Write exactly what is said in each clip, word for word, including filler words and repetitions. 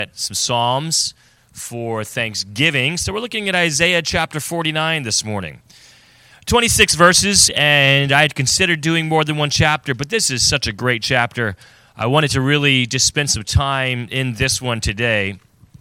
Some Psalms for Thanksgiving. So we're looking at Isaiah chapter forty-nine this morning. twenty-six verses, and I had considered doing more than one chapter, but this is such a great chapter. I wanted to really just spend some time in this one today.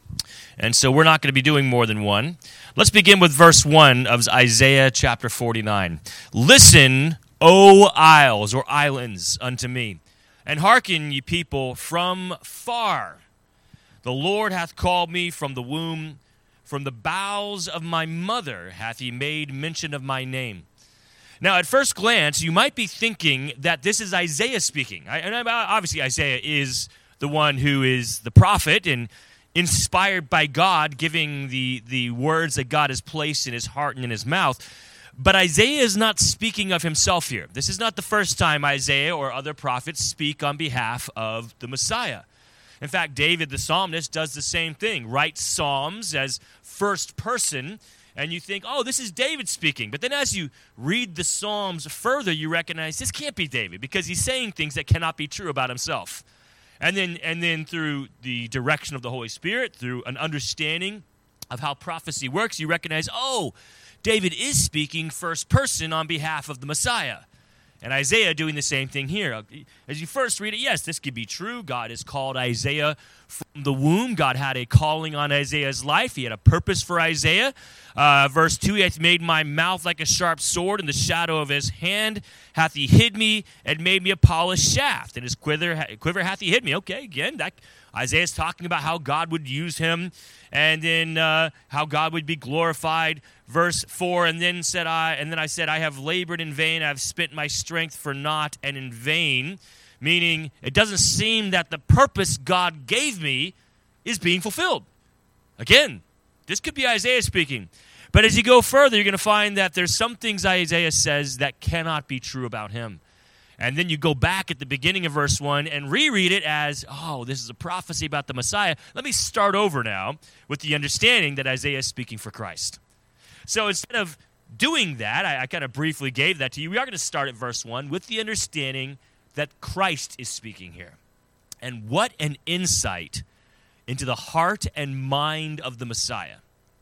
And so we're not going to be doing more than one. Let's begin with verse one of Isaiah chapter forty-nine. Listen, O isles or islands unto me, and hearken, ye people, from far. The Lord hath called me from the womb, from the bowels of my mother hath he made mention of my name. Now, at first glance, you might be thinking that this is Isaiah speaking. I, and obviously, Isaiah is the one who is the prophet and inspired by God, giving the, the words that God has placed in his heart and in his mouth. But Isaiah is not speaking of himself here. This is not the first time Isaiah or other prophets speak on behalf of the Messiah. In fact, David the psalmist does the same thing, writes psalms as first person, and you think, oh, this is David speaking. But then as you read the psalms further, you recognize this can't be David because he's saying things that cannot be true about himself. And then, and then through the direction of the Holy Spirit, through an understanding of how prophecy works, you recognize, oh, David is speaking first person on behalf of the Messiah. And Isaiah doing the same thing here. As you first read it, yes, this could be true. God has called Isaiah from the womb. God had a calling on Isaiah's life. He had a purpose for Isaiah. Uh, verse two, he hath made my mouth like a sharp sword, in the shadow of his hand hath he hid me, and made me a polished shaft. And his quiver, quiver hath he hid me. Okay, again, that, Isaiah's talking about how God would use him, and then uh, how God would be glorified. Verse four, and then said I, and then I said, I have labored in vain, I have spent my strength for naught and in vain, meaning it doesn't seem that the purpose God gave me is being fulfilled. Again, this could be Isaiah speaking. But as you go further, you're going to find that there's some things Isaiah says that cannot be true about him. And then you go back at the beginning of verse one and reread it as, oh, this is a prophecy about the Messiah. Let me start over now with the understanding that Isaiah is speaking for Christ. So instead of doing that, I, I kind of briefly gave that to you. We are going to start at verse one with the understanding that Christ is speaking here. And what an insight into the heart and mind of the Messiah.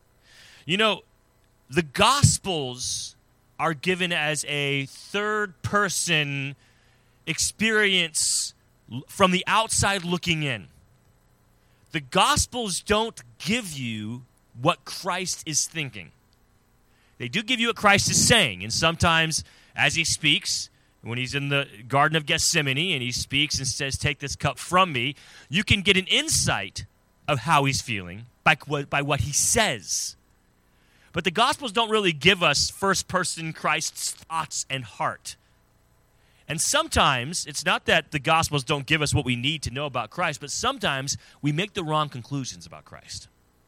You know, the Gospels are given as a third-person experience from the outside looking in. The Gospels don't give you what Christ is thinking. They do give you what Christ is saying, and sometimes as he speaks, when he's in the Garden of Gethsemane and he speaks and says, take this cup from me, you can get an insight of how he's feeling by, by what he says. But the Gospels don't really give us first-person Christ's thoughts and heart. And sometimes, it's not that the Gospels don't give us what we need to know about Christ, but sometimes we make the wrong conclusions about Christ.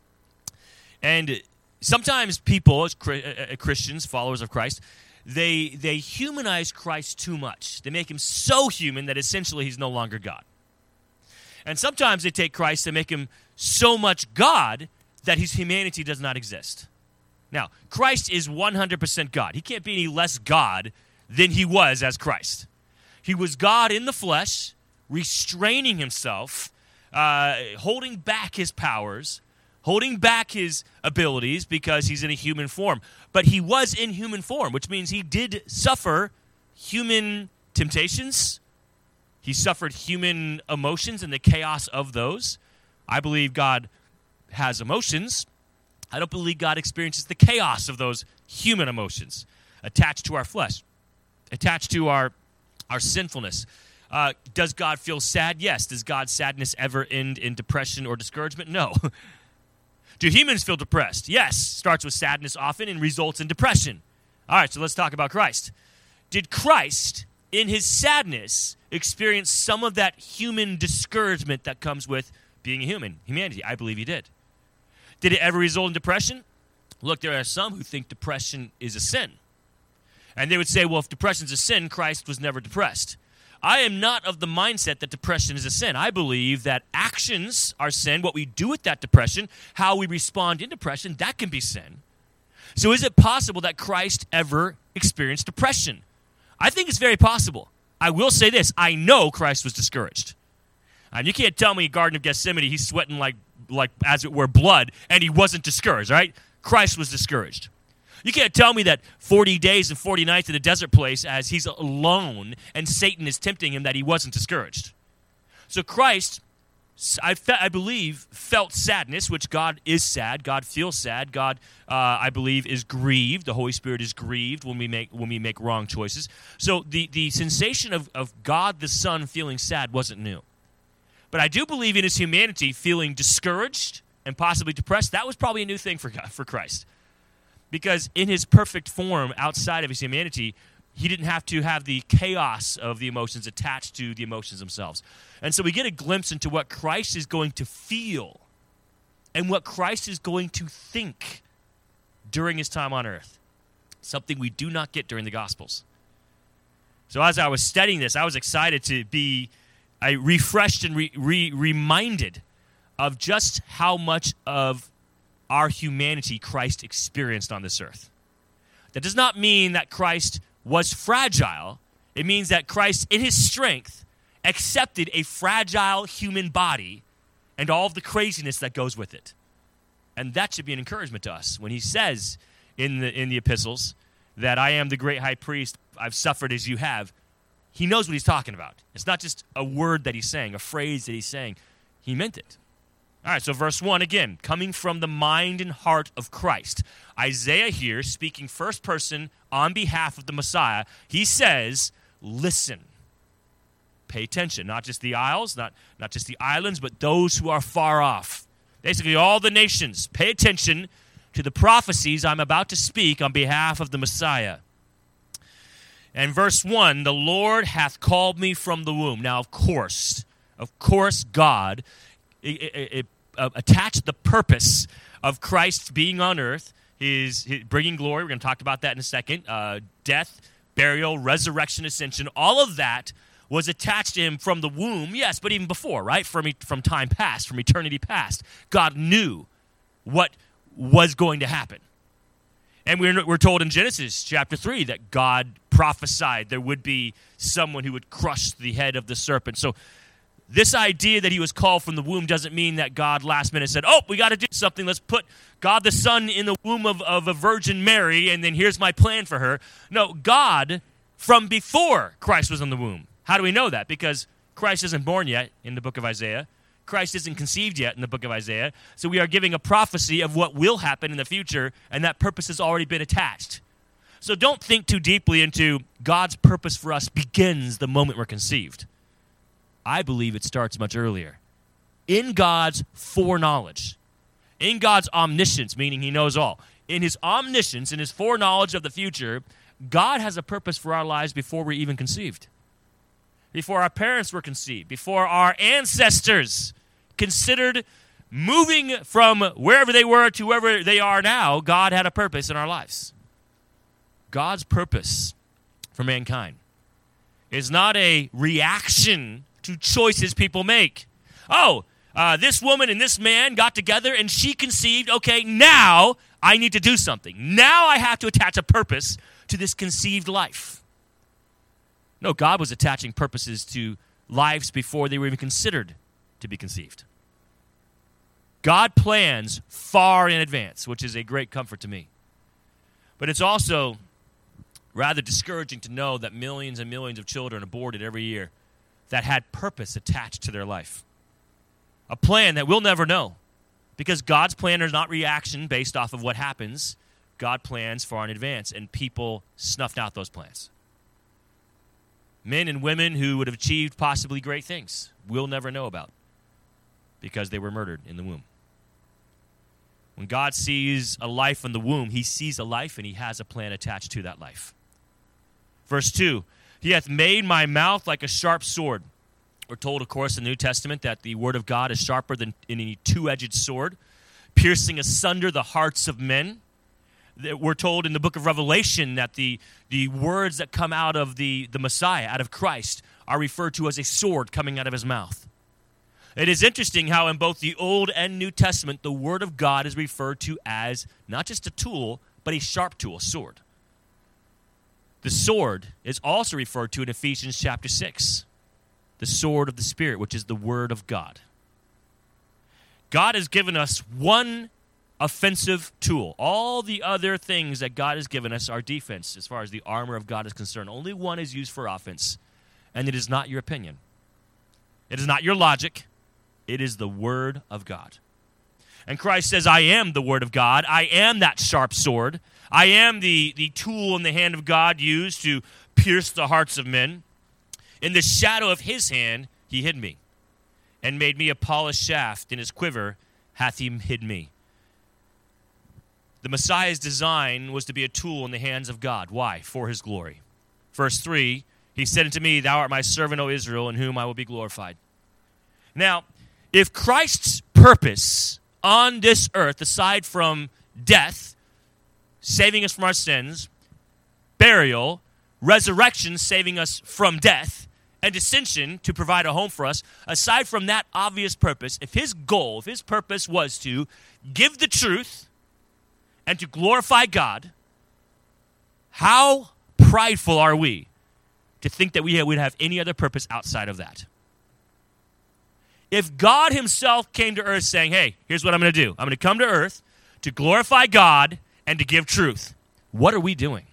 And sometimes people, as Christians, followers of Christ, they they humanize Christ too much. They make him so human that essentially he's no longer God. And sometimes they take Christ and make him so much God that his humanity does not exist. Now, Christ is one hundred percent God. He can't be any less God than he was as Christ. He was God in the flesh, restraining himself, uh, holding back his powers, holding back his abilities because he's in a human form. But he was in human form, which means he did suffer human temptations. He suffered human emotions and the chaos of those. I believe God has emotions. I don't believe God experiences the chaos of those human emotions attached to our flesh, attached to our, our sinfulness. Uh, does God feel sad? Yes. Does God's sadness ever end in depression or discouragement? No. Do humans feel depressed? Yes. Starts with sadness often and results in depression. All right, so let's talk about Christ. Did Christ, in his sadness, experience some of that human discouragement that comes with being a human, humanity? I believe he did. Did it ever result in depression? Look, there are some who think depression is a sin. And they would say, well, if depression is a sin, Christ was never depressed. I am not of the mindset that depression is a sin. I believe that actions are sin. What we do with that depression, how we respond in depression, that can be sin. So is it possible that Christ ever experienced depression? I think it's very possible. I will say this. I know Christ was discouraged. And you can't tell me Garden of Gethsemane, he's sweating like like as it were, blood, and he wasn't discouraged, right? Christ was discouraged. You can't tell me that forty days and forty nights in a desert place as he's alone and Satan is tempting him that he wasn't discouraged. So Christ, I, fe- I believe, felt sadness, which God is sad. God feels sad. God, uh, I believe, is grieved. The Holy Spirit is grieved when we make when we make wrong choices. So the, the sensation of, of God the Son feeling sad wasn't new. But I do believe in his humanity feeling discouraged and possibly depressed. That was probably a new thing for God, for Christ. Because in his perfect form, outside of his humanity, he didn't have to have the chaos of the emotions attached to the emotions themselves. And so we get a glimpse into what Christ is going to feel and what Christ is going to think during his time on earth. Something we do not get during the Gospels. So as I was studying this, I was excited to be I refreshed and re- re- reminded of just how much of our humanity Christ experienced on this earth. That does not mean that Christ was fragile. It means that Christ, in his strength, accepted a fragile human body and all of the craziness that goes with it. And that should be an encouragement to us when he says in the in the epistles that I am the great high priest, I've suffered as you have. He knows what he's talking about. It's not just a word that he's saying, a phrase that he's saying. He meant it. All right, so verse one, again, coming from the mind and heart of Christ. Isaiah here, speaking first person on behalf of the Messiah, he says, listen. Pay attention, not just the isles, not, not just the islands, but those who are far off. Basically, all the nations, pay attention to the prophecies I'm about to speak on behalf of the Messiah. And verse one, the Lord hath called me from the womb. Now, of course, of course, God It, it, it uh, attached the purpose of Christ being on earth, his, his bringing glory. We're going to talk about that in a second. Uh, death, burial, resurrection, ascension. All of that was attached to him from the womb. Yes, but even before, right? From from time past, from eternity past, God knew what was going to happen. And we're we're told in Genesis chapter three that God prophesied there would be someone who would crush the head of the serpent. So this idea that he was called from the womb doesn't mean that God last minute said, oh, we got to do something. Let's put God the Son in the womb of, of a Virgin Mary, and then here's my plan for her. No, God, from before Christ was in the womb. How do we know that? Because Christ isn't born yet in the book of Isaiah. Christ isn't conceived yet in the book of Isaiah. So we are giving a prophecy of what will happen in the future, and that purpose has already been attached. So don't think too deeply into God's purpose for us begins the moment we're conceived. I believe it starts much earlier. In God's foreknowledge, in God's omniscience, meaning he knows all, in his omniscience, in his foreknowledge of the future, God has a purpose for our lives before we're even conceived. Before our parents were conceived, before our ancestors considered moving from wherever they were to wherever they are now, God had a purpose in our lives. God's purpose for mankind is not a reaction to choices people make. Oh, uh, this woman and this man got together and she conceived. Okay, now I need to do something. Now I have to attach a purpose to this conceived life. No, God was attaching purposes to lives before they were even considered to be conceived. God plans far in advance, which is a great comfort to me. But it's also rather discouraging to know that millions and millions of children are aborted every year that had purpose attached to their life. A plan that we'll never know, because God's plan is not reaction based off of what happens. God plans far in advance, and people snuffed out those plans. Men and women who would have achieved possibly great things we'll never know about because they were murdered in the womb. When God sees a life in the womb, he sees a life and he has a plan attached to that life. Verse two, he hath made my mouth like a sharp sword. We're told, of course, in the New Testament that the word of God is sharper than any two-edged sword, piercing asunder the hearts of men. We're told in the book of Revelation that the, the words that come out of the, the Messiah, out of Christ, are referred to as a sword coming out of his mouth. It is interesting how in both the Old and New Testament, the word of God is referred to as not just a tool, but a sharp tool, a sword. The sword is also referred to in Ephesians chapter six, the sword of the Spirit, which is the word of God. God has given us one offensive tool. All the other things that God has given us are defense as far as the armor of God is concerned. Only one is used for offense, and it is not your opinion. It is not your logic. It is the Word of God. And Christ says, I am the Word of God. I am that sharp sword. I am the, the tool in the hand of God used to pierce the hearts of men. In the shadow of his hand he hid me, and made me a polished shaft. In his quiver hath he hid me. The Messiah's design was to be a tool in the hands of God. Why? For his glory. Verse three, he said unto me, Thou art my servant, O Israel, in whom I will be glorified. Now, if Christ's purpose on this earth, aside from death, saving us from our sins, burial, resurrection, saving us from death, and ascension to provide a home for us, aside from that obvious purpose, if his goal, if his purpose was to give the truth and to glorify God, how prideful are we to think that we would have any other purpose outside of that? If God himself came to earth saying, hey, here's what I'm going to do. I'm going to come to earth to glorify God and to give truth. What are we doing?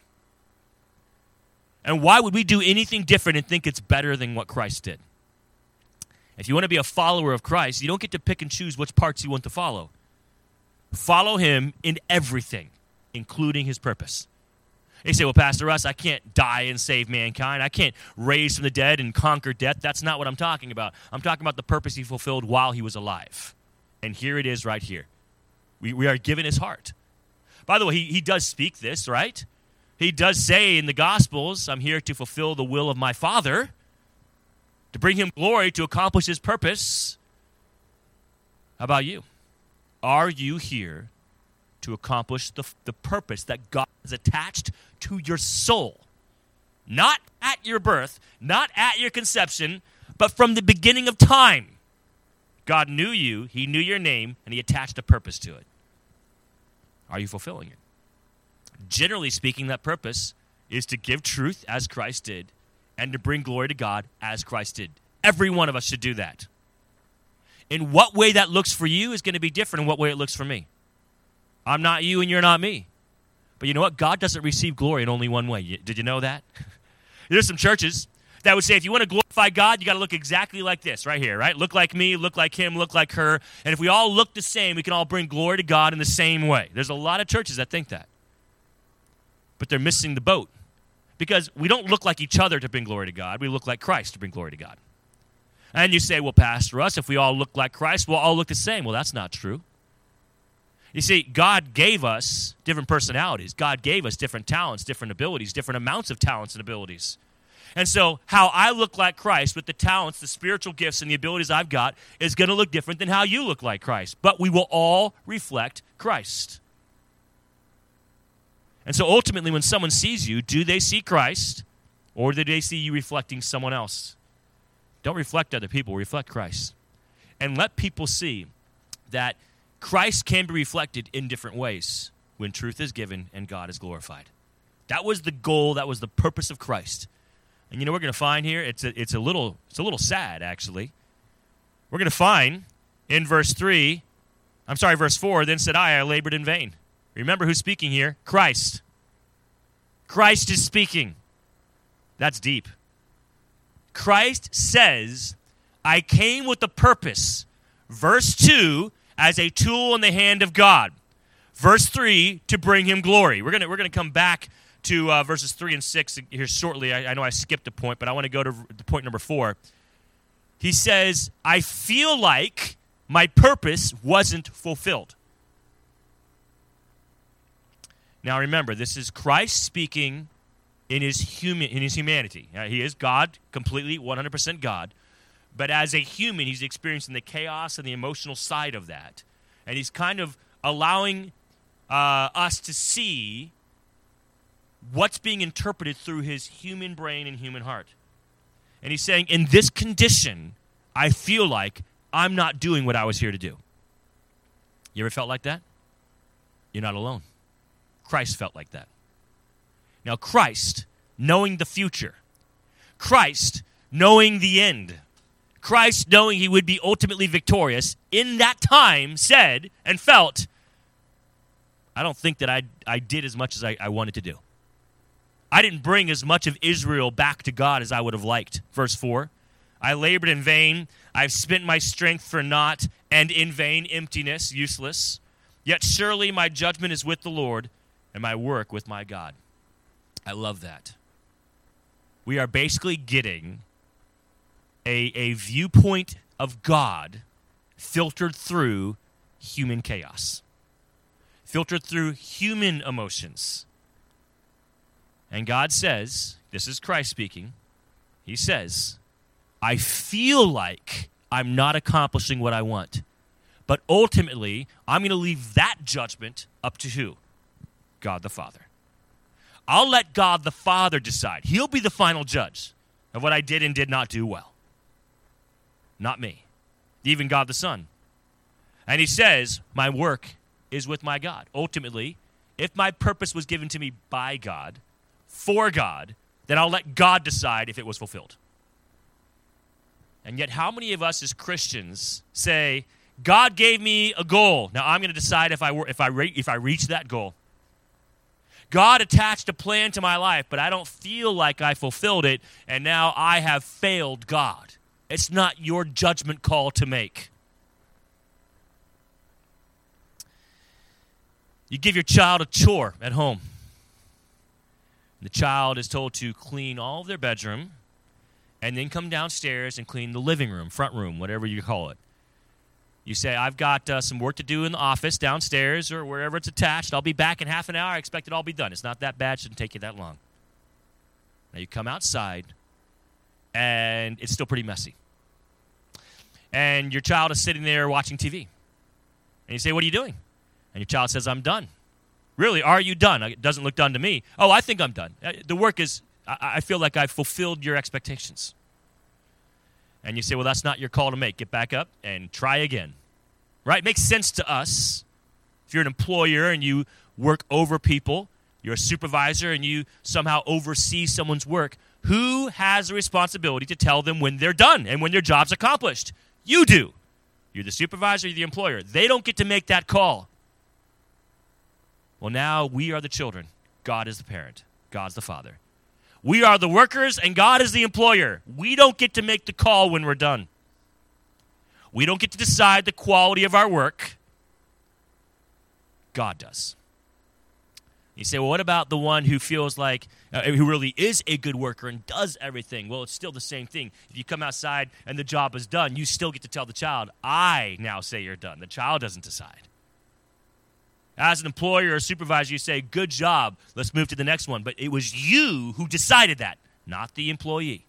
And why would we do anything different and think it's better than what Christ did? If you want to be a follower of Christ, you don't get to pick and choose which parts you want to follow. Follow him in everything, including his purpose. You say, well, Pastor Russ, I can't die and save mankind. I can't raise from the dead and conquer death. That's not what I'm talking about. I'm talking about the purpose he fulfilled while he was alive. And here it is right here. We, we are given his heart. By the way, he, he does speak this, right? He does say in the Gospels, I'm here to fulfill the will of my Father, to bring him glory, to accomplish his purpose. How about you? Are you here to accomplish the, the purpose that God has attached to your soul? Not at your birth, not at your conception, but from the beginning of time. God knew you, he knew your name, and he attached a purpose to it. Are you fulfilling it? Generally speaking, that purpose is to give truth as Christ did and to bring glory to God as Christ did. Every one of us should do that. In what way that looks for you is going to be different in what way it looks for me. I'm not you and you're not me. But you know what? God doesn't receive glory in only one way. Did you know that? There's some churches that would say if you want to glorify God, you got to look exactly like this right here, right? Look like me, look like him, look like her. And if we all look the same, we can all bring glory to God in the same way. There's a lot of churches that think that. But they're missing the boat. Because we don't look like each other to bring glory to God. We look like Christ to bring glory to God. And you say, well, Pastor Russ, if we all look like Christ, we'll all look the same. Well, that's not true. You see, God gave us different personalities. God gave us different talents, different abilities, different amounts of talents and abilities. And so how I look like Christ with the talents, the spiritual gifts, and the abilities I've got is going to look different than how you look like Christ. But we will all reflect Christ. And so ultimately, when someone sees you, do they see Christ, or do they see you reflecting someone else? Don't reflect other people, reflect Christ. And let people see that Christ can be reflected in different ways when truth is given and God is glorified. That was the goal, that was the purpose of Christ. And you know what we're going to find here? It's a, it's a little it's a little sad, actually. We're going to find in verse three, I'm sorry, verse four, then said I, I labored in vain. Remember who's speaking here? Christ. Christ is speaking. That's deep. Christ says, I came with a purpose. Verse two, as a tool in the hand of God. Verse three, to bring him glory. We're going we're gonna come back to uh, verses three and six here shortly. I, I know I skipped a point, but I want to go to point number four. He says, I feel like my purpose wasn't fulfilled. Now remember, this is Christ speaking in his human in his humanity. Now, he is God, completely, one hundred percent God. But as a human, he's experiencing the chaos and the emotional side of that. And he's kind of allowing uh, us to see what's being interpreted through his human brain and human heart. And he's saying, in this condition, I feel like I'm not doing what I was here to do. You ever felt like that? You're not alone. Christ felt like that. Now, Christ, knowing the future, Christ, knowing the end, Christ, knowing he would be ultimately victorious, in that time said and felt, I don't think that I, I did as much as I, I wanted to do. I didn't bring as much of Israel back to God as I would have liked. Verse four, I labored in vain. I've spent my strength for naught, and in vain, emptiness, useless. Yet surely my judgment is with the Lord, and my work with my God. I love that. We are basically getting a, a viewpoint of God filtered through human chaos, filtered through human emotions. And God says, this is Christ speaking, he says, I feel like I'm not accomplishing what I want, but ultimately, I'm going to leave that judgment up to who? God the Father. I'll let God the Father decide. He'll be the final judge of what I did and did not do well. Not me. Even God the Son. And he says, my work is with my God. Ultimately, if my purpose was given to me by God, for God, then I'll let God decide if it was fulfilled. And yet, how many of us as Christians say, God gave me a goal. Now I'm going to decide if I were, if I re- if I reach that goal. God attached a plan to my life, but I don't feel like I fulfilled it, and now I have failed God. It's not your judgment call to make. You give your child a chore at home. The child is told to clean all of their bedroom and then come downstairs and clean the living room, front room, whatever you call it. You say, I've got uh, some work to do in the office downstairs or wherever it's attached. I'll be back in half an hour. I expect it all be done. It's not that bad. It shouldn't take you that long. Now you come outside, and it's still pretty messy. And your child is sitting there watching T V. And you say, what are you doing? And your child says, I'm done. Really, are you done? It doesn't look done to me. Oh, I think I'm done. The work is, I, I feel like I've fulfilled your expectations. And you say, well, that's not your call to make. Get back up and try again. Right? It makes sense to us. If you're an employer and you work over people, you're a supervisor and you somehow oversee someone's work, who has the responsibility to tell them when they're done and when their job's accomplished? You do. You're the supervisor, you're the employer. They don't get to make that call. Well, now we are the children. God is the parent. God's the father. We are the workers, and God is the employer. We don't get to make the call when we're done. We don't get to decide the quality of our work. God does. You say, well, what about the one who feels like, uh, who really is a good worker and does everything? Well, it's still the same thing. If you come outside and the job is done, you still get to tell the child, I now say you're done. The child doesn't decide. As an employer or supervisor, you say, good job, let's move to the next one. But it was you who decided that, not the employee.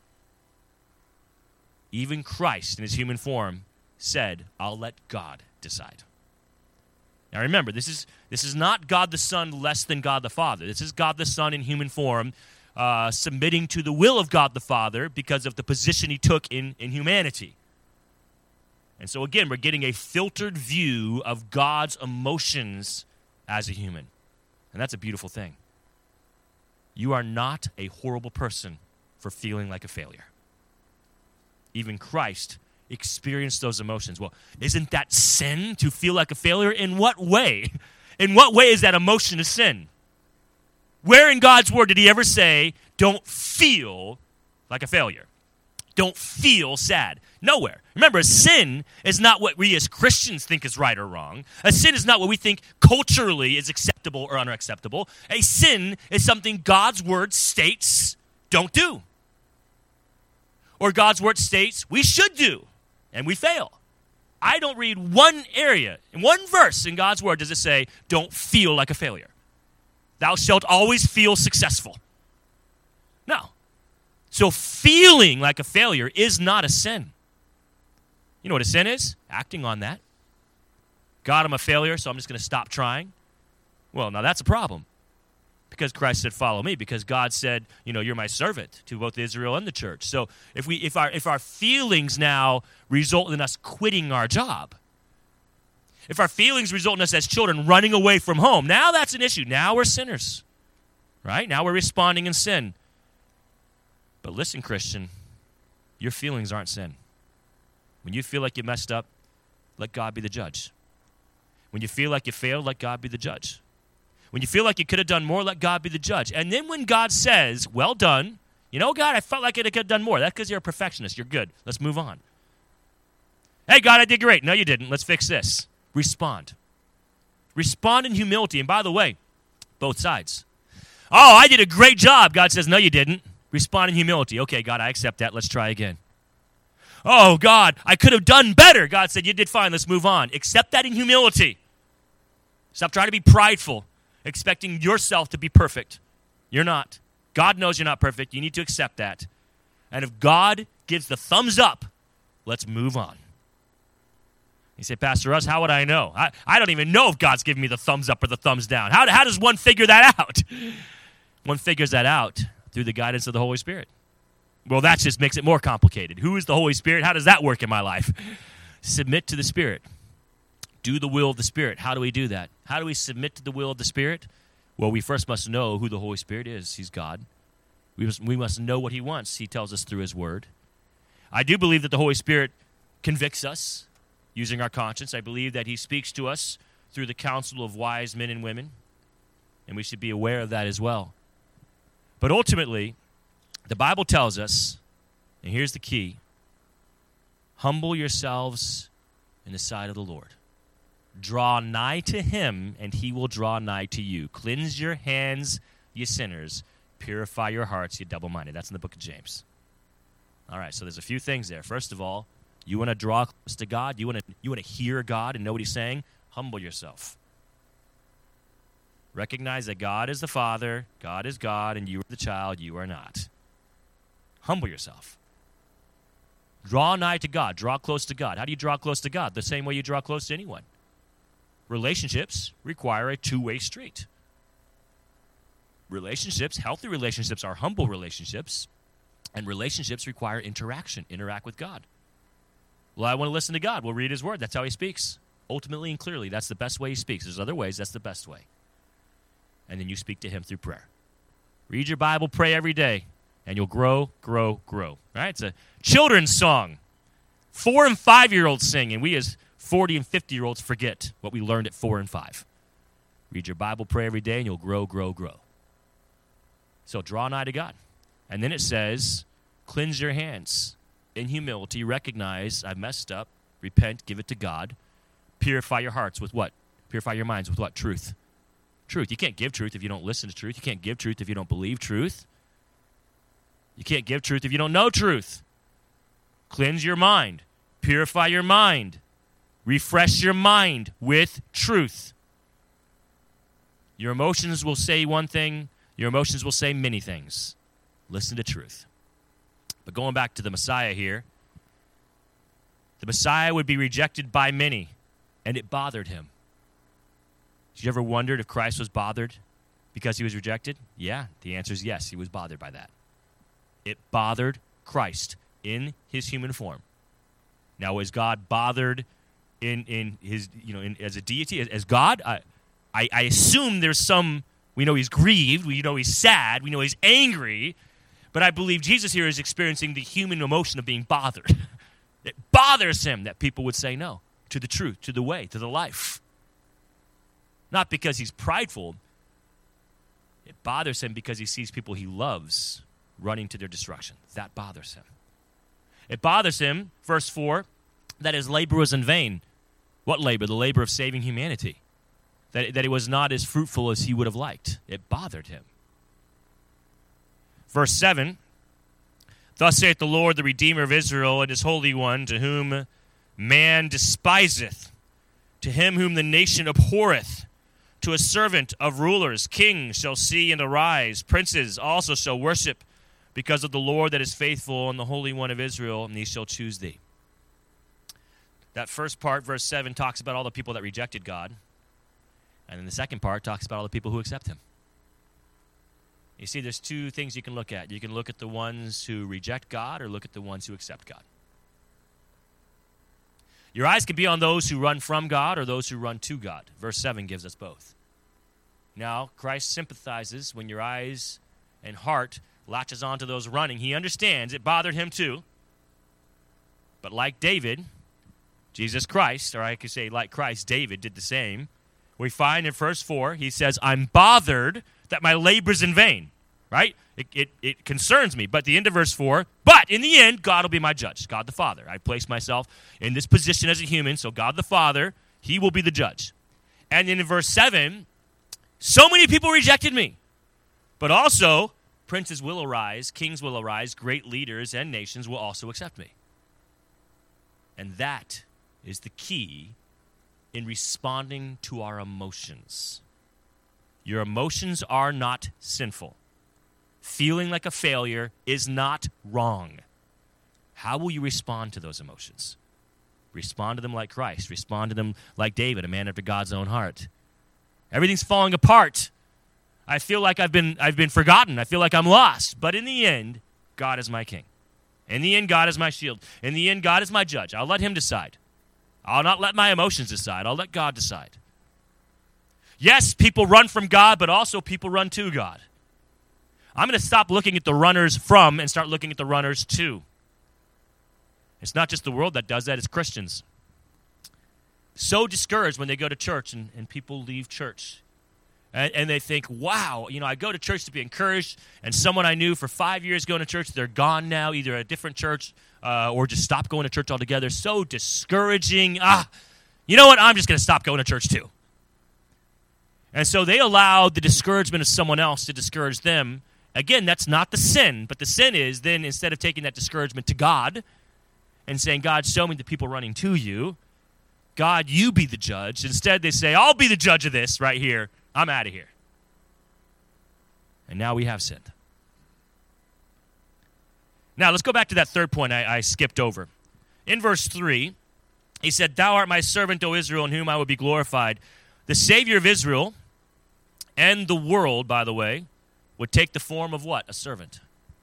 Even Christ, in his human form, said, I'll let God decide. Now remember, this is this is not God the Son less than God the Father. This is God the Son in human form, uh, submitting to the will of God the Father because of the position he took in, in humanity. And so again, we're getting a filtered view of God's emotions as a human. And that's a beautiful thing. You are not a horrible person for feeling like a failure. Even Christ experienced those emotions. Well, isn't that sin to feel like a failure? In what way? In what way is that emotion a sin? Where in God's word did he ever say, don't feel like a failure? Don't feel sad. Nowhere. Remember, a sin is not what we as Christians think is right or wrong. A sin is not what we think culturally is acceptable or unacceptable. A sin is something God's word states don't do. Or God's word states we should do, and we fail. I don't read one area, in one verse in God's word does it say, don't feel like a failure. Thou shalt always feel successful. No. So feeling like a failure is not a sin. You know what a sin is? Acting on that. God, I'm a failure, so I'm just going to stop trying. Well, now that's a problem. Because Christ said, follow me. Because God said, you know, you're my servant to both Israel and the church. So if we, if our, if our feelings now result in us quitting our job, if our feelings result in us as children running away from home, now that's an issue. Now we're sinners, right? Now we're responding in sin. But listen, Christian, your feelings aren't sin. When you feel like you messed up, let God be the judge. When you feel like you failed, let God be the judge. When you feel like you could have done more, let God be the judge. And then when God says, well done, you know, God, I felt like I could have done more. That's because you're a perfectionist. You're good. Let's move on. Hey, God, I did great. No, you didn't. Let's fix this. Respond. Respond in humility. And by the way, both sides. Oh, I did a great job. God says, no, you didn't. Respond in humility. Okay, God, I accept that. Let's try again. Oh, God, I could have done better. God said, you did fine. Let's move on. Accept that in humility. Stop trying to be prideful, expecting yourself to be perfect. You're not. God knows you're not perfect. You need to accept that. And if God gives the thumbs up, let's move on. You say, Pastor Russ, how would I know? I, I don't even know if God's giving me the thumbs up or the thumbs down. How, how does one figure that out? One figures that out through the guidance of the Holy Spirit. Well, that just makes it more complicated. Who is the Holy Spirit? How does that work in my life? Submit to the Spirit. Do the will of the Spirit. How do we do that? How do we submit to the will of the Spirit? Well, we first must know who the Holy Spirit is. He's God. We must, we must know what he wants. He tells us through his word. I do believe that the Holy Spirit convicts us using our conscience. I believe that he speaks to us through the counsel of wise men and women, and we should be aware of that as well. But ultimately, the Bible tells us, and here's the key, humble yourselves in the sight of the Lord. Draw nigh to him, and he will draw nigh to you. Cleanse your hands, ye sinners. Purify your hearts, ye double-minded. That's in the book of James. All right, so there's a few things there. First of all, you want to draw close to God? You want to you want to hear God and know what he's saying? Humble yourself. Recognize that God is the Father, God is God, and you are the child, you are not. Humble yourself. Draw nigh to God. Draw close to God. How do you draw close to God? The same way you draw close to anyone. Relationships require a two-way street. Relationships, healthy relationships are humble relationships, and relationships require interaction. Interact with God. Well, I want to listen to God. We'll read his word. That's how he speaks. Ultimately and clearly, that's the best way he speaks. There's other ways. That's the best way. And then you speak to him through prayer. Read your Bible, pray every day, and you'll grow, grow, grow. All right? It's a children's song. Four- and five-year-olds sing, and we as forty- and fifty-year-olds forget what we learned at four and five. Read your Bible, pray every day, and you'll grow, grow, grow. So draw nigh to God. And then it says, cleanse your hands. In humility, recognize I've messed up, repent, give it to God. Purify your hearts with what? Purify your minds with what? Truth. Truth. You can't give truth if you don't listen to truth. You can't give truth if you don't believe truth. You can't give truth if you don't know truth. Cleanse your mind. Purify your mind. Refresh your mind with truth. Your emotions will say one thing. Your emotions will say many things. Listen to truth. But going back to the Messiah here, the Messiah would be rejected by many, and it bothered him. Did you ever wondered if Christ was bothered because he was rejected? Yeah, the answer is yes, he was bothered by that. It bothered Christ in his human form. Now, was God bothered in in his you know in, as a deity as, as God? I, I I assume there's some. We know he's grieved. We know he's sad. We know he's angry. But I believe Jesus here is experiencing the human emotion of being bothered. It bothers him that people would say no to the truth, to the way, to the life. Not because he's prideful. It bothers him because he sees people he loves running to their destruction. That bothers him. It bothers him, verse four, that his labor was in vain. What labor? The labor of saving humanity. That, that it was not as fruitful as he would have liked. It bothered him. Verse seven, thus saith the Lord, the Redeemer of Israel, and his Holy One, to whom man despiseth, to him whom the nation abhorreth, to a servant of rulers, kings shall see and arise, princes also shall worship, because of the Lord that is faithful, and the Holy One of Israel, and he shall choose thee. That first part, verse seven, talks about all the people that rejected God. And then the second part talks about all the people who accept him. You see, there's two things you can look at. You can look at the ones who reject God or look at the ones who accept God. Your eyes can be on those who run from God or those who run to God. Verse seven gives us both. Now, Christ sympathizes when your eyes and heart latches onto those running. He understands. It bothered him too. But like David, Jesus Christ, or I could say like Christ, David did the same. We find in verse four, he says, I'm bothered that my labor's in vain, right? It, it, it concerns me. But the end of verse four, but in the end, God will be my judge, God the Father. I place myself in this position as a human, so God the Father, he will be the judge. And then in verse seven, so many people rejected me, but also princes will arise, kings will arise, great leaders and nations will also accept me. And that is the key in responding to our emotions. Your emotions are not sinful. Feeling like a failure is not wrong. How will you respond to those emotions? Respond to them like Christ. Respond to them like David, a man after God's own heart. Everything's falling apart. I feel like I've been I've been forgotten. I feel like I'm lost. But in the end, God is my king. In the end, God is my shield. In the end, God is my judge. I'll let him decide. I'll not let my emotions decide. I'll let God decide. Yes, people run from God, but also people run to God. I'm going to stop looking at the runners from and start looking at the runners to. It's not just the world that does that, it's Christians. So discouraged when they go to church and, and people leave church. And, and they think, wow, you know, I go to church to be encouraged, and someone I knew for five years going to church, they're gone now, either at a different church uh, or just stopped going to church altogether. So discouraging. Ah, you know what? I'm just going to stop going to church too. And so they allowed the discouragement of someone else to discourage them. Again, that's not the sin, but the sin is then instead of taking that discouragement to God and saying, God, show me the people running to you, God, you be the judge. Instead, they say, I'll be the judge of this right here. I'm out of here. And now we have sinned. Now, let's go back to that third point I, I skipped over. In verse three, he said, Thou art my servant, O Israel, in whom I will be glorified. The Savior of Israel and the world, by the way, would take the form of what? A servant.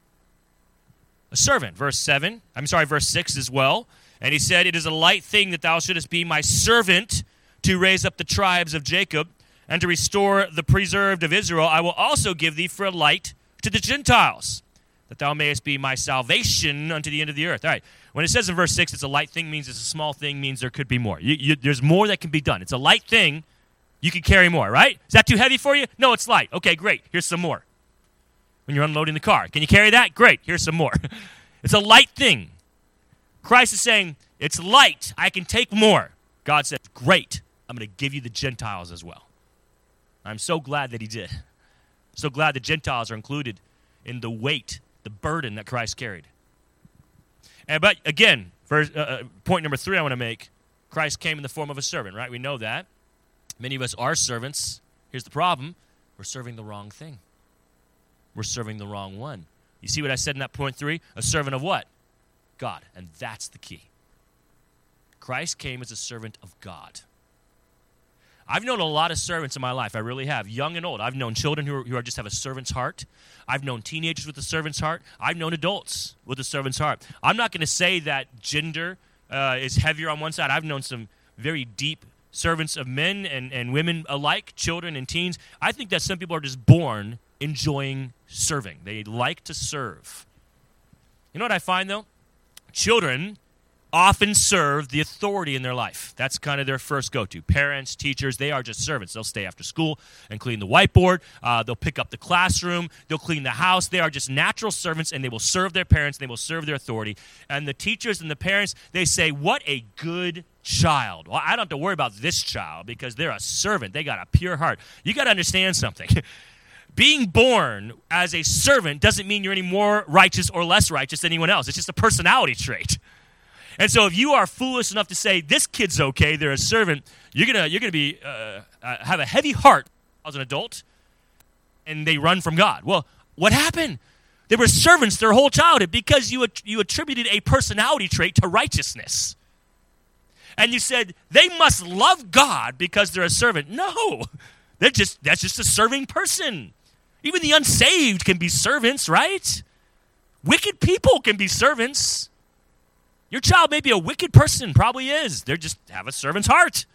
A servant. Verse seven, I'm sorry, verse six as well. And he said, It is a light thing that thou shouldest be my servant to raise up the tribes of Jacob and to restore the preserved of Israel. I will also give thee for a light to the Gentiles, that thou mayest be my salvation unto the end of the earth. All right. When it says in verse six, it's a light thing, means it's a small thing, means there could be more. You, you, there's more that can be done. It's a light thing. You can carry more, right? Is that too heavy for you? No, it's light. Okay, great. Here's some more. When you're unloading the car, can you carry that? Great. Here's some more. It's a light thing. Christ is saying, it's light. I can take more. God says, great. I'm going to give you the Gentiles as well. I'm so glad that he did. So glad the Gentiles are included in the weight, the burden that Christ carried. And but again, verse, uh, point number three I want to make, Christ came in the form of a servant, right? We know that. Many of us are servants. Here's the problem. We're serving the wrong thing. We're serving the wrong one. You see what I said in that point three? A servant of what? God. And that's the key. Christ came as a servant of God. I've known a lot of servants in my life. I really have, young and old. I've known children who are, who are just have a servant's heart. I've known teenagers with a servant's heart. I've known adults with a servant's heart. I'm not going to say that gender uh, is heavier on one side. I've known some very deep servants of men and, and women alike, children and teens. I think that some people are just born enjoying serving. They like to serve. You know what I find, though? Children often serve the authority in their life. That's kind of their first go-to. Parents, teachers, they are just servants. They'll stay after school and clean the whiteboard. Uh, they'll pick up the classroom. They'll clean the house. They are just natural servants, and they will serve their parents. They will serve their authority. And the teachers and the parents, they say, what a good child. Well, I don't have to worry about this child because they're a servant. They got a pure heart. You got to understand something. Being born as a servant doesn't mean you're any more righteous or less righteous than anyone else. It's just a personality trait. And so if you are foolish enough to say, this kid's okay, they're a servant, you're going you're gonna be uh, uh, have a heavy heart as an adult, and they run from God. Well, what happened? They were servants their whole childhood because you, you attributed a personality trait to righteousness. And you said, they must love God because they're a servant. No, they're just that's just a serving person. Even the unsaved can be servants, right? Wicked people can be servants. Your child may be a wicked person, probably is. They just have a servant's heart.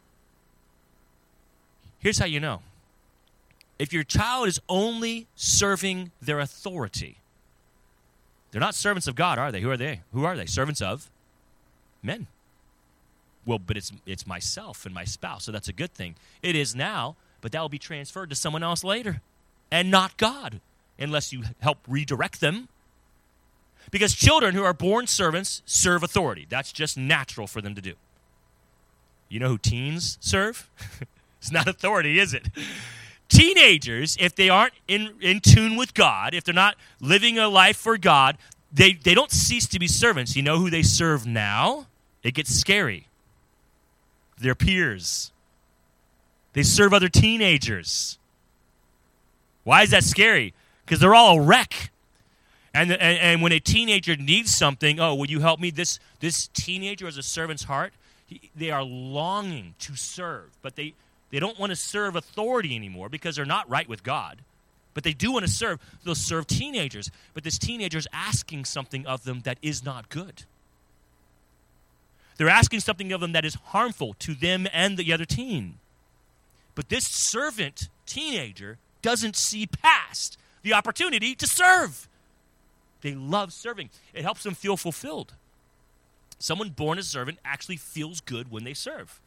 Here's how you know. If your child is only serving their authority, they're not servants of God, are they? Who are they? Who are they? Servants of Men. Well, but it's it's myself and my spouse, so that's a good thing. It is now, but that will be transferred to someone else later, and not God, unless you help redirect them. Because children who are born servants serve authority. That's just natural for them to do. You know who teens serve? It's not authority, is it? Teenagers, if they aren't in, in tune with God, if they're not living a life for God, they, they don't cease to be servants. You know who they serve now? It gets scary. Their peers. They serve other teenagers. Why is that scary? Because they're all a wreck. And, the, and and when a teenager needs something, oh, will you help me? This this teenager has a servant's heart. He, they are longing to serve, but they, they don't want to serve authority anymore because they're not right with God. But they do want to serve. They'll serve teenagers. But this teenager is asking something of them that is not good. They're asking something of them that is harmful to them and the other teen. But this servant teenager doesn't see past the opportunity to serve. They love serving. It helps them feel fulfilled. Someone born as a servant actually feels good when they serve.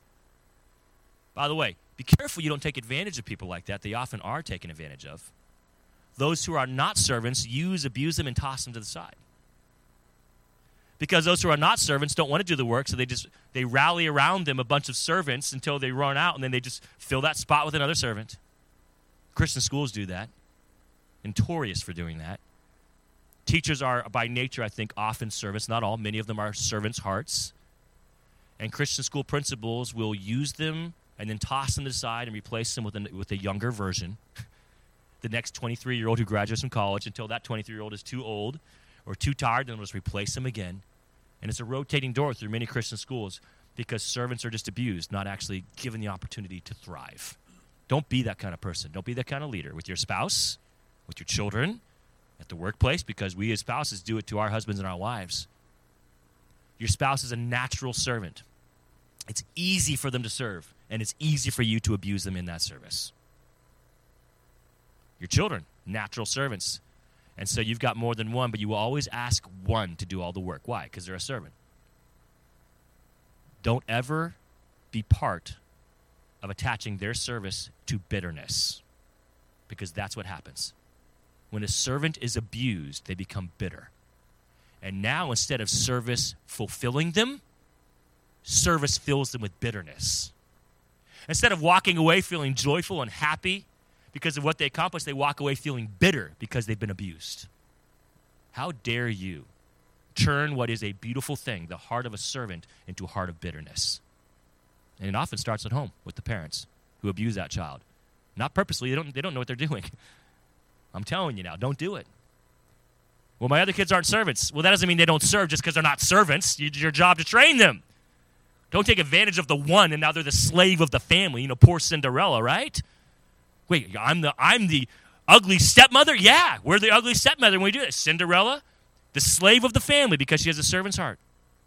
By the way, be careful you don't take advantage of people like that. They often are taken advantage of. Those who are not servants use, abuse them, and toss them to the side. Because those who are not servants don't want to do the work, so they just they rally around them a bunch of servants until they run out, and then they just fill that spot with another servant. Christian schools do that. Notorious for doing that. Teachers are, by nature, I think, often servants. Not all. Many of them are servants' hearts. And Christian school principals will use them and then toss them aside and replace them with a, with a younger version. The next twenty-three-year-old who graduates from college, until that twenty-three-year-old is too old or too tired, then they'll just replace them again. And it's a rotating door through many Christian schools because servants are just abused, not actually given the opportunity to thrive. Don't be that kind of person. Don't be that kind of leader with your spouse, with your children, at the workplace, because we as spouses do it to our husbands and our wives. Your spouse is a natural servant. It's easy for them to serve, and it's easy for you to abuse them in that service. Your children, natural servants. And so you've got more than one, but you will always ask one to do all the work. Why? Because they're a servant. Don't ever be part of attaching their service to bitterness, because that's what happens. When a servant is abused, they become bitter. And now, instead of service fulfilling them, service fills them with bitterness. Instead of walking away feeling joyful and happy because of what they accomplished, they walk away feeling bitter because they've been abused. How dare you turn what is a beautiful thing, the heart of a servant, into a heart of bitterness? And it often starts at home with the parents who abuse that child. Not purposely. They don't, they don't know what they're doing. I'm telling you now, don't do it. Well, my other kids aren't servants. Well, that doesn't mean they don't serve just because they're not servants. It's your job to train them. Don't take advantage of the one and now they're the slave of the family. You know, poor Cinderella, right? Wait, I'm the I'm the ugly stepmother? Yeah, we're the ugly stepmother when we do this. Cinderella, the slave of the family because she has a servant's heart.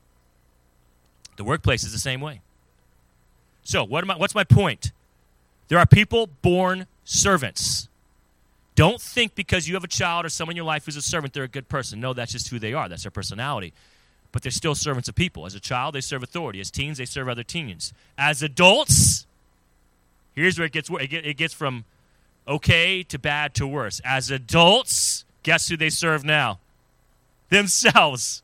The workplace is the same way. So what am I, what's my point? There are people born servants. Don't think because you have a child or someone in your life who's a servant, they're a good person. No, that's just who they are. That's their personality. But they're still servants of people. As a child, they serve authority. As teens, they serve other teens. As adults, here's where it gets it gets from okay to bad to worse. As adults, guess who they serve now? Themselves.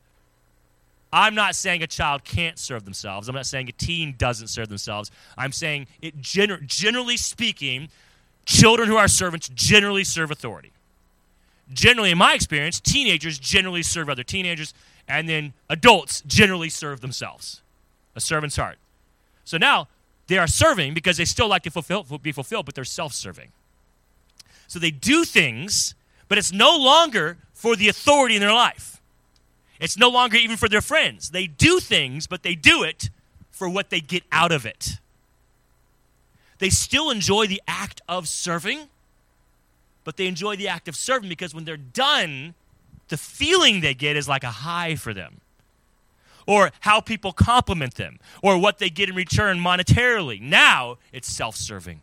I'm not saying a child can't serve themselves. I'm not saying a teen doesn't serve themselves. I'm saying, it gener- generally speaking, children who are servants generally serve authority. Generally, in my experience, teenagers generally serve other teenagers, and then adults generally serve themselves. A servant's heart. So now, they are serving because they still like to fulfill, be fulfilled, but they're self-serving. So they do things, but it's no longer for the authority in their life. It's no longer even for their friends. They do things, but they do it for what they get out of it. They still enjoy the act of serving, but they enjoy the act of serving because when they're done, the feeling they get is like a high for them. Or how people compliment them, or what they get in return monetarily. Now, it's self-serving.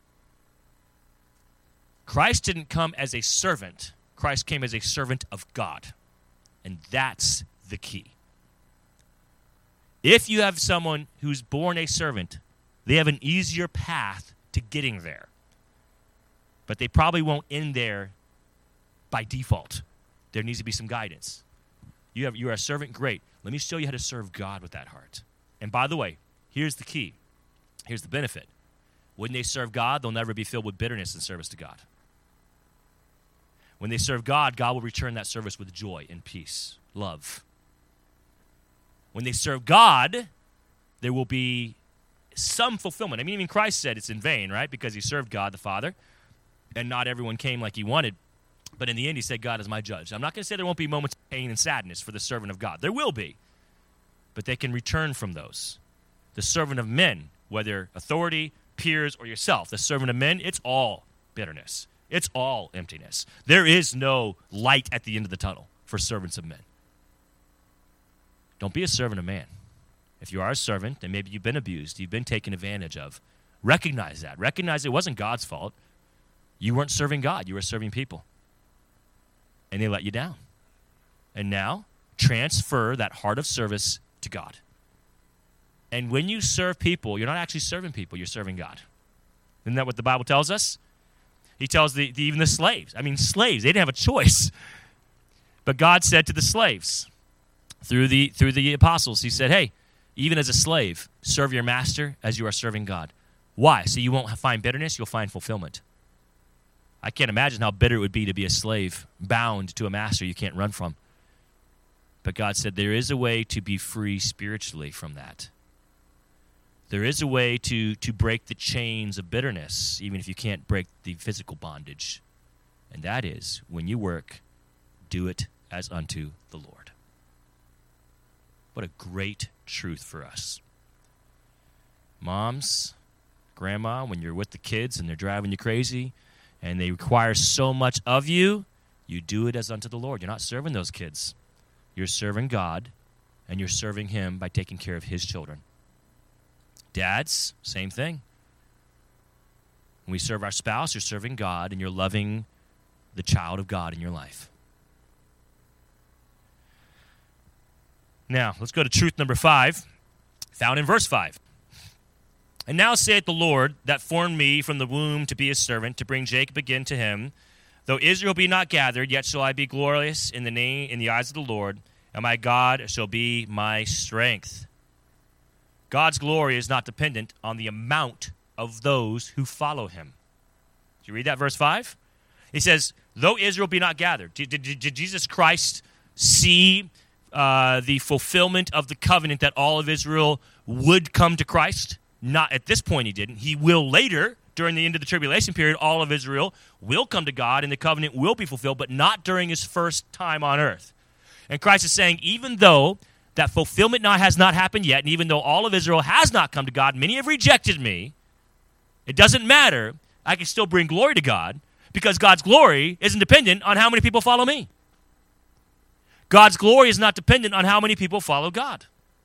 Christ didn't come as a servant. Christ came as a servant of God. And that's the key. If you have someone who's born a servant, they have an easier path to getting there. But they probably won't end there by default. There needs to be some guidance. You have, you're a servant, great. Let me show you how to serve God with that heart. And by the way, here's the key. Here's the benefit. When they serve God, they'll never be filled with bitterness in service to God. When they serve God, God will return that service with joy and peace, love. When they serve God, there will be some fulfillment. I mean, even Christ said it's in vain, right? Because he served God the Father, and not everyone came like he wanted. But in the end, he said, God is my judge. I'm not going to say there won't be moments of pain and sadness for the servant of God. There will be. But they can return from those. The servant of men, whether authority, peers, or yourself, the servant of men, it's all bitterness. It's all emptiness. There is no light at the end of the tunnel for servants of men. Don't be a servant of man. If you are a servant, then maybe you've been abused, you've been taken advantage of. Recognize that. Recognize it wasn't God's fault. You weren't serving God. You were serving people. And they let you down. And now, transfer that heart of service to God. And when you serve people, you're not actually serving people, you're serving God. Isn't that what the Bible tells us? He tells the, the, even the slaves. I mean, slaves, they didn't have a choice. But God said to the slaves, through the, through the apostles, he said, hey, even as a slave, serve your master as you are serving God. Why? So you won't find bitterness, you'll find fulfillment. I can't imagine how bitter it would be to be a slave bound to a master you can't run from. But God said there is a way to be free spiritually from that. There is a way to, to break the chains of bitterness, even if you can't break the physical bondage. And that is, when you work, do it as unto the Lord. What a great truth for us. Moms, grandma, when you're with the kids and they're driving you crazy and they require so much of you, you do it as unto the Lord. You're not serving those kids. You're serving God, and you're serving him by taking care of his children. Dads, same thing. When we serve our spouse, you're serving God, and you're loving the child of God in your life. Now, let's go to truth number five, found in verse five. And now saith the Lord that formed me from the womb to be his servant, to bring Jacob again to him. Though Israel be not gathered, yet shall I be glorious in the name in the eyes of the Lord, and my God shall be my strength. God's glory is not dependent on the amount of those who follow him. Did you read that verse five? He says, though Israel be not gathered. Did, did, did Jesus Christ see uh, the fulfillment of the covenant that all of Israel would come to Christ? Not at this point he didn't. He will later, during the end of the tribulation period. All of Israel will come to God and the covenant will be fulfilled, but not during his first time on earth. And Christ is saying, even though that fulfillment not, has not happened yet, and even though all of Israel has not come to God, many have rejected me, it doesn't matter. I can still bring glory to God because God's glory isn't dependent on how many people follow me. God's glory is not dependent on how many people follow God.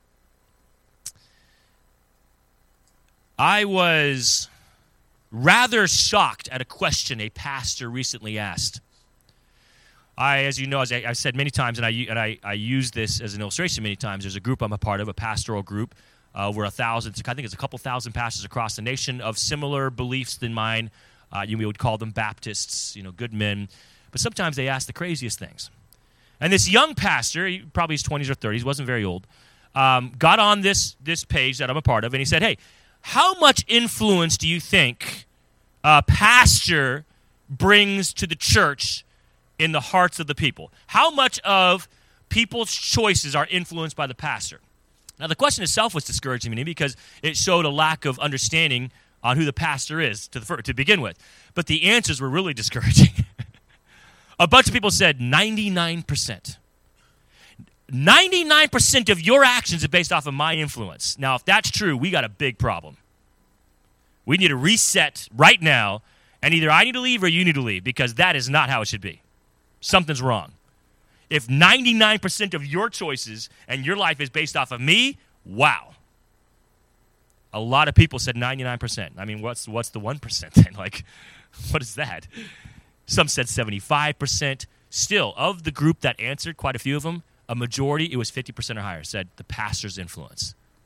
I was rather shocked at a question a pastor recently asked. I, as you know, as I, I said many times, and I and I, I use this as an illustration many times. There's a group I'm a part of, a pastoral group, uh, over a thousand. I think it's a couple thousand pastors across the nation of similar beliefs than mine. Uh, you would call them Baptists, you know, good men. But sometimes they ask the craziest things. And this young pastor, he, probably his twenties or thirties, wasn't very old, um, got on this this page that I'm a part of, and he said, "Hey, how much influence do you think a pastor brings to the church in the hearts of the people? How much of people's choices are influenced by the pastor?" Now, the question itself was discouraging to me because it showed a lack of understanding on who the pastor is to, the, to begin with. But the answers were really discouraging. A bunch of people said ninety-nine percent. ninety-nine percent of your actions are based off of my influence. Now, if that's true, we got a big problem. We need to reset right now, and either I need to leave or you need to leave, because that is not how it should be. Something's wrong. If ninety-nine percent of your choices and your life is based off of me, wow. A lot of people said ninety-nine percent. I mean, what's what's the one percent then? Like, what is that? Some said seventy-five percent. Still, of the group that answered, quite a few of them, a majority, it was fifty percent or higher, said the pastor's influence.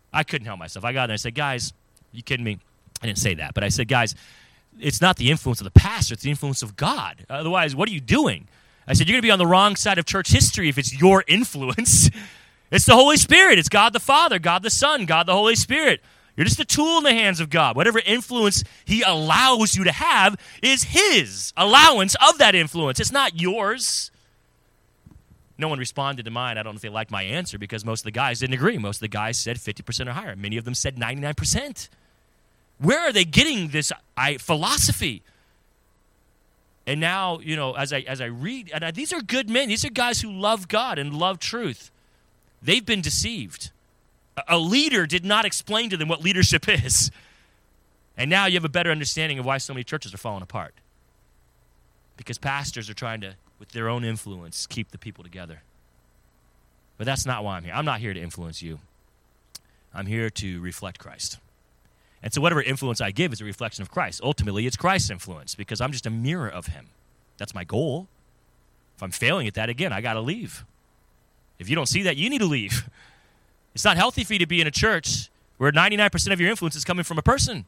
I couldn't help myself. I got in there and I said, guys, you kidding me? I didn't say that, but I said, guys, it's not the influence of the pastor, it's the influence of God. Otherwise, what are you doing? I said, you're going to be on the wrong side of church history if it's your influence. It's the Holy Spirit. It's God the Father, God the Son, God the Holy Spirit. You're just a tool in the hands of God. Whatever influence he allows you to have is his allowance of that influence. It's not yours. No one responded to mine. I don't know if they liked my answer because most of the guys didn't agree. Most of the guys said fifty percent or higher. Many of them said ninety-nine percent. Where are they getting this I, philosophy? And now, you know, as I as I read, and I, these are good men. These are guys who love God and love truth. They've been deceived. A leader did not explain to them what leadership is. And now you have a better understanding of why so many churches are falling apart. Because pastors are trying to, with their own influence, keep the people together. But that's not why I'm here. I'm not here to influence you. I'm here to reflect Christ. And so whatever influence I give is a reflection of Christ. Ultimately, it's Christ's influence because I'm just a mirror of him. That's my goal. If I'm failing at that, again, I got to leave. If you don't see that, you need to leave. It's not healthy for you to be in a church where ninety-nine percent of your influence is coming from a person.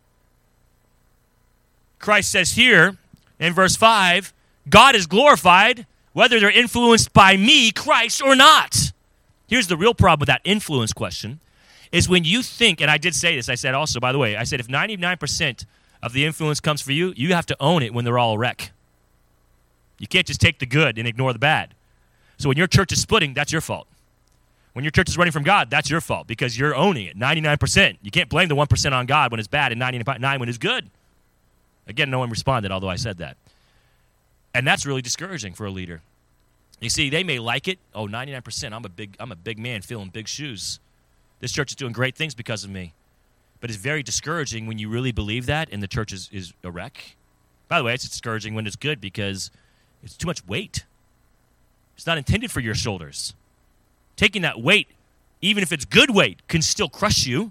Christ says here in verse five, God is glorified whether they're influenced by me, Christ, or not. Here's the real problem with that influence question is when you think, and I did say this, I said also, by the way, I said if ninety-nine percent of the influence comes for you, you have to own it when they're all a wreck. You can't just take the good and ignore the bad. So when your church is splitting, that's your fault. When your church is running from God, that's your fault because you're owning it, ninety-nine percent. You can't blame the one percent on God when it's bad and ninety-nine when it's good. Again, no one responded, although I said that. And that's really discouraging for a leader. You see, they may like it. Oh, ninety-nine percent, I'm a big I'm a big man filling big shoes. This church is doing great things because of me. But it's very discouraging when you really believe that and the church is, is a wreck. By the way, it's discouraging when it's good because it's too much weight. It's not intended for your shoulders. Taking that weight, even if it's good weight, can still crush you.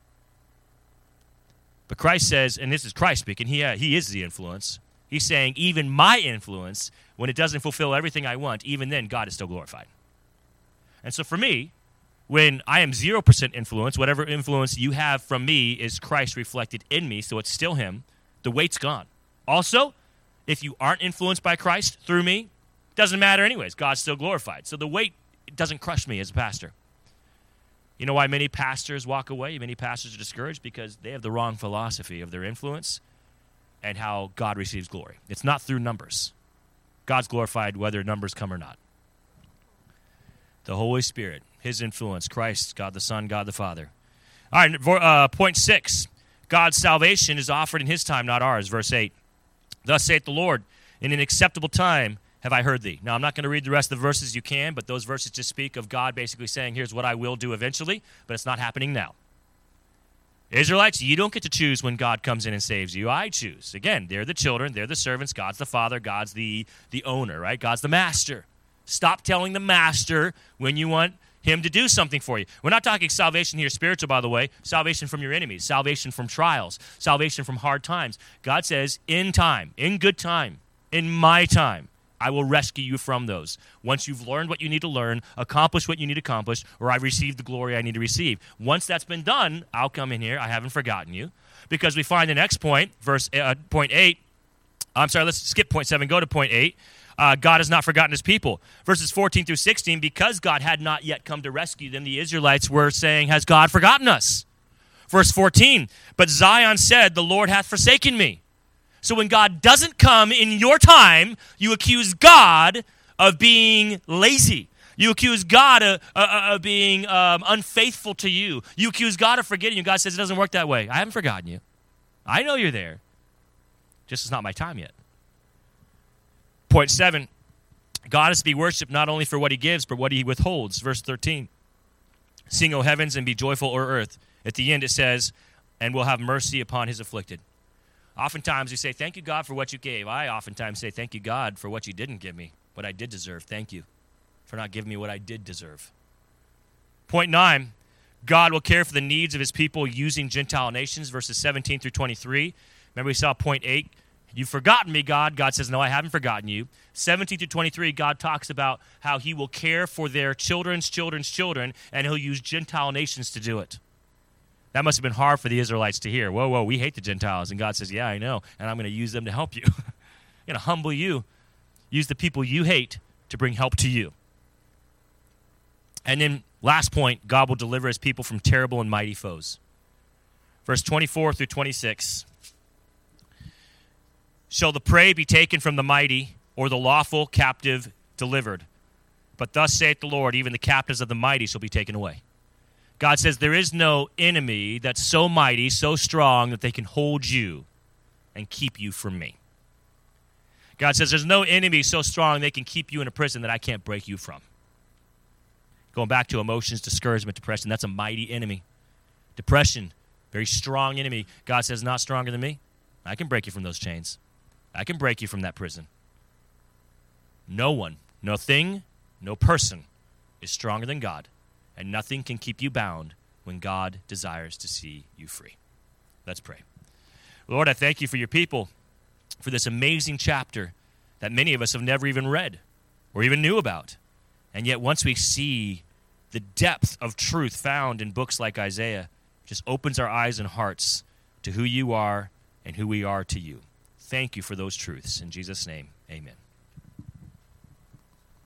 But Christ says, and this is Christ speaking, he, uh, he is the influence. He's saying, even my influence, when it doesn't fulfill everything I want, even then God is still glorified. And so for me, when I am zero percent influence, whatever influence you have from me is Christ reflected in me, so it's still him, the weight's gone. Also, if you aren't influenced by Christ through me, doesn't matter anyways. God's still glorified. So the weight doesn't crush me as a pastor. You know why many pastors walk away? Many pastors are discouraged because they have the wrong philosophy of their influence and how God receives glory. It's not through numbers. God's glorified whether numbers come or not. The Holy Spirit, his influence, Christ, God the Son, God the Father. All right, uh, point six. God's salvation is offered in his time, not ours. Verse eight. Thus saith the Lord, in an acceptable time have I heard thee. Now, I'm not going to read the rest of the verses. You can, but those verses just speak of God basically saying, here's what I will do eventually, but it's not happening now. Israelites, you don't get to choose when God comes in and saves you. I choose. Again, they're the children. They're the servants. God's the father. God's the, the owner, right? God's the master. Stop telling the master when you want him to do something for you. We're not talking salvation here spiritual, by the way. Salvation from your enemies. Salvation from trials. Salvation from hard times. God says, in time, in good time, in my time, I will rescue you from those. Once you've learned what you need to learn, accomplish what you need to accomplish, or I've received the glory I need to receive. Once that's been done, I'll come in here. I haven't forgotten you. Because we find the next point, verse uh, point eight. I'm sorry, let's skip point seven, go to point eight. Uh, God has not forgotten his people. Verses fourteen through sixteen, because God had not yet come to rescue them, the Israelites were saying, has God forgotten us? Verse fourteen, but Zion said, the Lord hath forsaken me. So when God doesn't come in your time, you accuse God of being lazy. You accuse God of, uh, of being um, unfaithful to you. You accuse God of forgetting you. God says it doesn't work that way. I haven't forgotten you. I know you're there. Just it's not my time yet. Point seven, God is to be worshipped not only for what he gives, but what he withholds. Verse thirteen, sing, O heavens, and be joyful, O earth. At the end it says, and will have mercy upon his afflicted. Oftentimes we say, thank you, God, for what you gave. I oftentimes say, thank you, God, for what you didn't give me, what I did deserve. Thank you for not giving me what I did deserve. Point nine, God will care for the needs of his people using Gentile nations, verses seventeen through twenty-three. Remember we saw point eight, you've forgotten me, God. God says, no, I haven't forgotten you. seventeen through twenty-three, God talks about how he will care for their children's children's children, and he'll use Gentile nations to do it. That must have been hard for the Israelites to hear. Whoa, whoa, we hate the Gentiles. And God says, yeah, I know, and I'm going to use them to help you. I'm going to humble you, use the people you hate to bring help to you. And then last point, God will deliver his people from terrible and mighty foes. Verse twenty-four through twenty-six. Shall the prey be taken from the mighty, or the lawful captive delivered? But thus saith the Lord, even the captives of the mighty shall be taken away. God says there is no enemy that's so mighty, so strong, that they can hold you and keep you from me. God says there's no enemy so strong they can keep you in a prison that I can't break you from. Going back to emotions, discouragement, depression, that's a mighty enemy. Depression, very strong enemy. God says, not stronger than me. I can break you from those chains. I can break you from that prison. No one, no thing, no person is stronger than God, and nothing can keep you bound when God desires to see you free. Let's pray. Lord, I thank you for your people, for this amazing chapter that many of us have never even read or even knew about. And yet once we see the depth of truth found in books like Isaiah, it just opens our eyes and hearts to who you are and who we are to you. Thank you for those truths. In Jesus' name, amen.